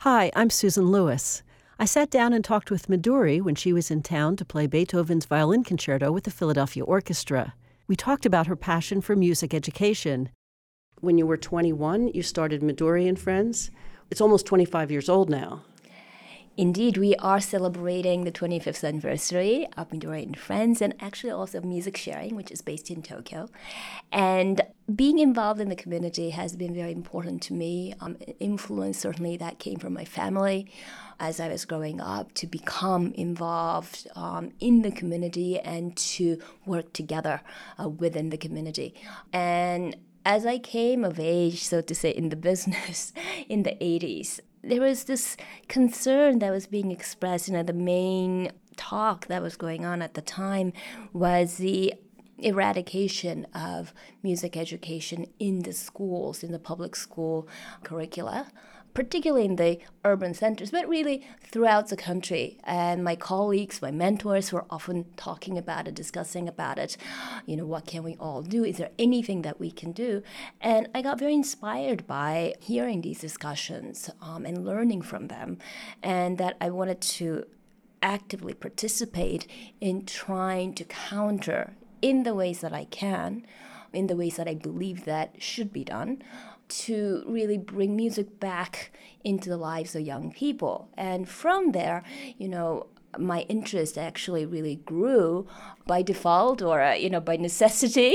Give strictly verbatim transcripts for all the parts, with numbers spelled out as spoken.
Hi, I'm Susan Lewis. I sat down and talked with Midori when she was in town to play Beethoven's Violin Concerto with the Philadelphia Orchestra. We talked about her passion for music education. When you were twenty-one, you started Midori and Friends. It's almost twenty-five years old now. Indeed, we are celebrating the twenty-fifth anniversary of Midori and Friends, and actually also Music Sharing, which is based in Tokyo. And being involved in the community has been very important to me. Um, influence certainly that came from my family as I was growing up, to become involved um, in the community and to work together uh, within the community. And as I came of age, so to say, in the business in the eighties, there was this concern that was being expressed. You know, the main talk that was going on at the time was the eradication of music education in the schools, in the public school curricula, particularly in the urban centers, but really throughout the country. And my colleagues, my mentors were often talking about it, discussing about it. You know, what can we all do? Is there anything that we can do? And I got very inspired by hearing these discussions um, and learning from them, and that I wanted to actively participate in trying to counter in the ways that I can, in the ways that I believe that should be done, to really bring music back into the lives of young people. And from there, you know, my interest actually really grew by default or, uh, you know, by necessity.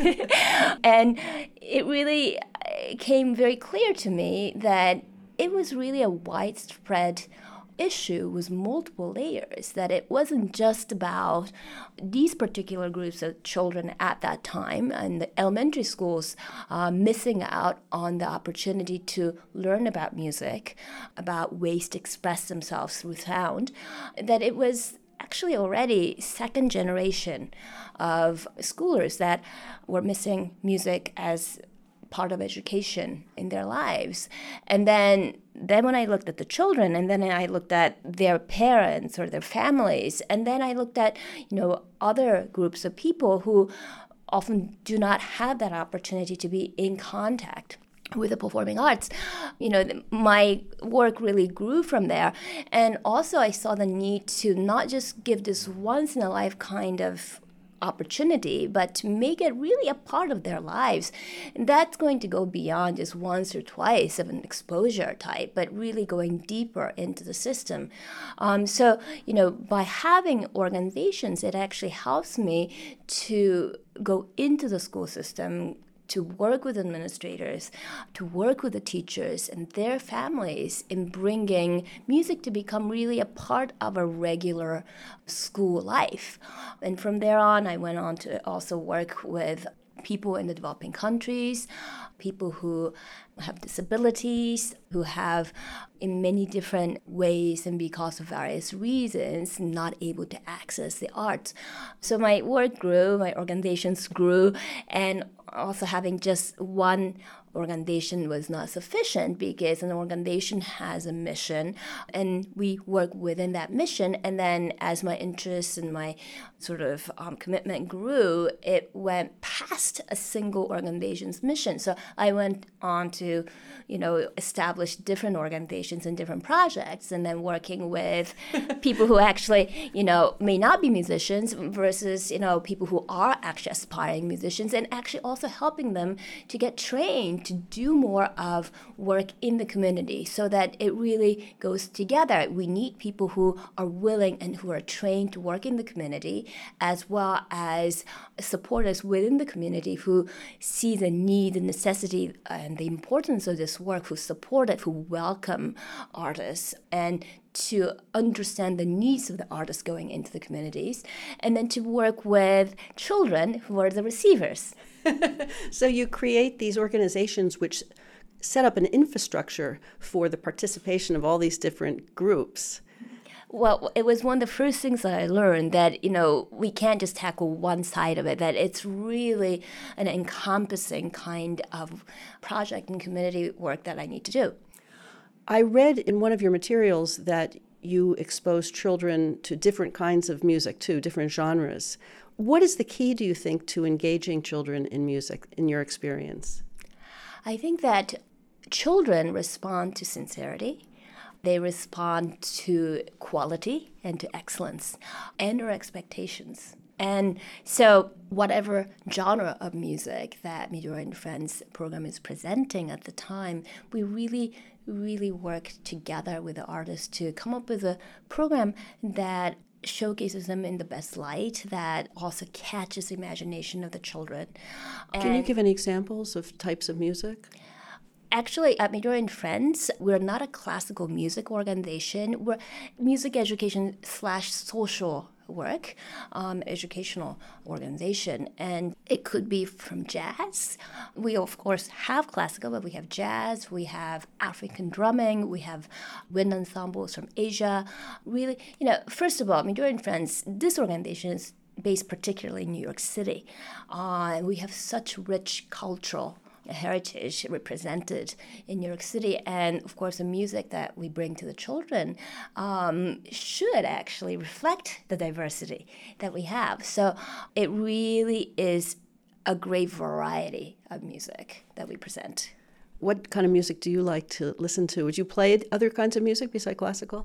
And it really came very clear to me that it was really a widespread issue with multiple layers, that it wasn't just about these particular groups of children at that time and the elementary schools uh, missing out on the opportunity to learn about music, about ways to express themselves through sound, that it was actually already second generation of schoolers that were missing music as part of education in their lives. And then then when I looked at the children, and then I looked at their parents or their families, and then I looked at, you know, other groups of people who often do not have that opportunity to be in contact with the performing arts, you know, my work really grew from there. And also I saw the need to not just give this once in a life kind of opportunity, but to make it really a part of their lives. And that's going to go beyond just once or twice of an exposure type, but really going deeper into the system. Um, so, you know, by having organizations, it actually helps me to go into the school system, to work with administrators, to work with the teachers and their families in bringing music to become really a part of a regular school life. And from there on, I went on to also work with people in the developing countries, people who have disabilities, who have in many different ways and because of various reasons not able to access the arts. So my work grew, my organizations grew, and also having just one organization was not sufficient, because an organization has a mission and we work within that mission. And then as my interest and my sort of um, commitment grew, it went past a single organization's mission. So I went on to, you know, establish different organizations and different projects, and then working with people who actually, you know, may not be musicians versus, you know, people who are actually aspiring musicians, and actually also helping them to get trained to do more of work in the community so that it really goes together. We need people who are willing and who are trained to work in the community, as well as supporters within the community who see the need, the necessity, and the importance of this work, who support it, who welcome artists, and to understand the needs of the artists going into the communities, and then to work with children who are the receivers. So you create these organizations which set up an infrastructure for the participation of all these different groups. Well, it was one of the first things that I learned, that, you know, we can't just tackle one side of it, that it's really an encompassing kind of project and community work that I need to do. I read in one of your materials that you expose children to different kinds of music too, different genres. What is the key, do you think, to engaging children in music, in your experience? I think that children respond to sincerity. They respond to quality and to excellence and our expectations. And so whatever genre of music that Midori and Friends program is presenting at the time, we really, really work together with the artists to come up with a program that showcases them in the best light, that also catches the imagination of the children. And can you give any examples of types of music? Actually, at Midori and Friends, we're not a classical music organization. We're music education slash social work, um, educational organization. And it could be from jazz. We, of course, have classical, but we have jazz, we have African drumming, we have wind ensembles from Asia. Really, you know, first of all, Midori and Friends, this organization is based particularly in New York City. Uh, we have such rich cultural heritage represented in New York City, and of course the music that we bring to the children um, should actually reflect the diversity that we have. So it really is a great variety of music that we present. What kind of music do you like to listen to? Would you play other kinds of music besides classical?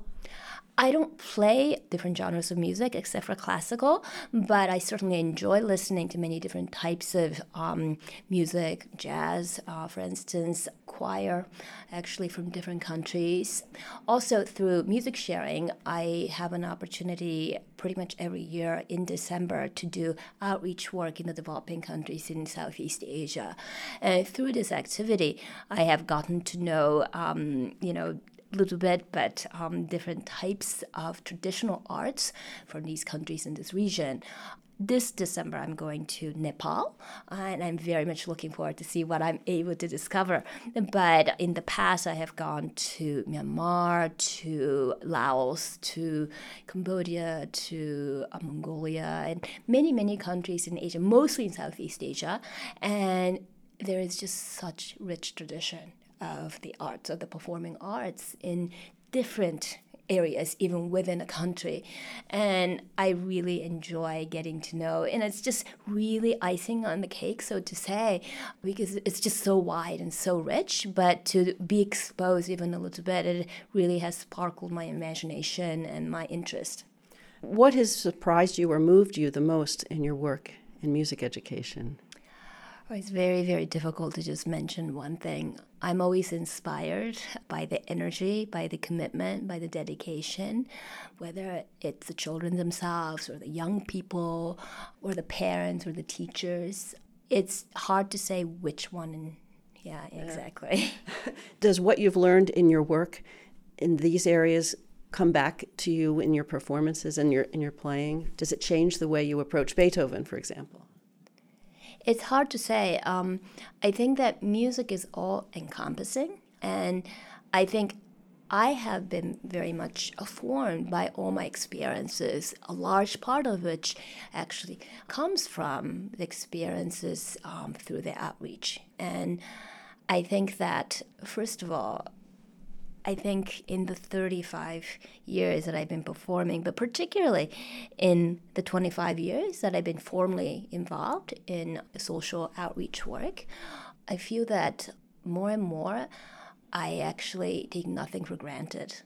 I don't play different genres of music except for classical, but I certainly enjoy listening to many different types of um, music, jazz, uh, for instance, choir, actually from different countries. Also, through music sharing, I have an opportunity pretty much every year in December to do outreach work in the developing countries in Southeast Asia. And through this activity, I have gotten to know, um, you know, little bit, but um, different types of traditional arts from these countries in this region. This December, I'm going to Nepal, uh, and I'm very much looking forward to see what I'm able to discover. But in the past, I have gone to Myanmar, to Laos, to Cambodia, to uh, Mongolia, and many, many countries in Asia, mostly in Southeast Asia. And there is just such rich tradition of the arts, of the performing arts in different areas, even within a country. And I really enjoy getting to know, and it's just really icing on the cake, so to say, because it's just so wide and so rich, but to be exposed even a little bit, it really has sparkled my imagination and my interest. What has surprised you or moved you the most in your work in music education? It's very, very difficult to just mention one thing. I'm always inspired by the energy, by the commitment, by the dedication, whether it's the children themselves or the young people or the parents or the teachers. It's hard to say which one. And yeah, exactly. Does what you've learned in your work in these areas come back to you in your performances and your in your playing? Does it change the way you approach Beethoven, for example? It's hard to say. Um, I think that music is all encompassing, and I think I have been very much formed by all my experiences, a large part of which actually comes from the experiences um, through the outreach. And I think that, first of all, I think in the thirty-five years that I've been performing, but particularly in the twenty-five years that I've been formally involved in social outreach work, I feel that more and more I actually take nothing for granted.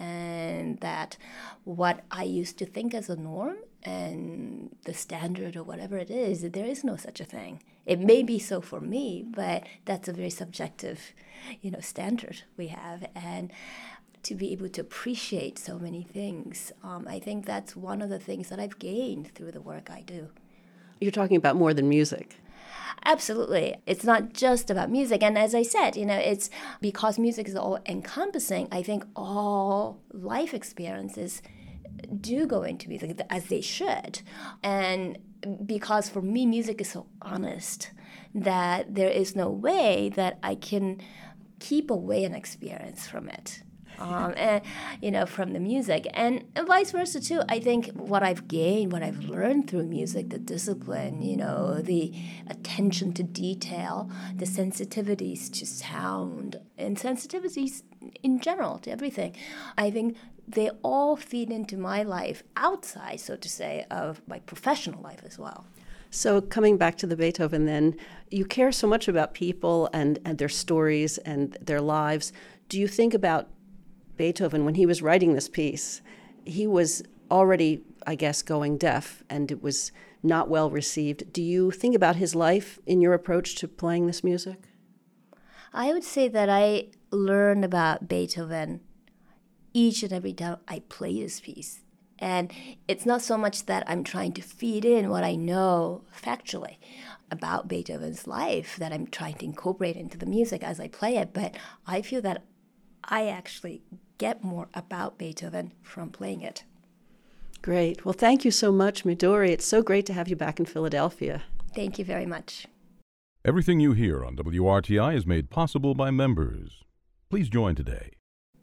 And that what I used to think as a norm and the standard or whatever it is, there is no such a thing. It may be so for me, but that's a very subjective, you know, standard we have. And to be able to appreciate so many things, um, I think that's one of the things that I've gained through the work I do. You're talking about more than music. Absolutely. It's not just about music. And as I said, you know, it's because music is all encompassing, I think all life experiences do go into music, as they should. And because for me, music is so honest that there is no way that I can keep away an experience from it. Um, and, you know, from the music. And, and vice versa, too. I think what I've gained, what I've learned through music, the discipline, you know, the attention to detail, the sensitivities to sound, and sensitivities in general to everything, I think they all feed into my life outside, so to say, of my professional life as well. So coming back to the Beethoven then, you care so much about people and, and their stories and their lives. Do you think about Beethoven, when he was writing this piece, he was already, I guess, going deaf, and it was not well received. Do you think about his life in your approach to playing this music? I would say that I learn about Beethoven each and every time I play this piece. And it's not so much that I'm trying to feed in what I know factually about Beethoven's life that I'm trying to incorporate into the music as I play it, but I feel that I actually get more about Beethoven from playing it. Great. Well, thank you so much, Midori. It's so great to have you back in Philadelphia. Thank you very much. Everything you hear on W R T I is made possible by members. Please join today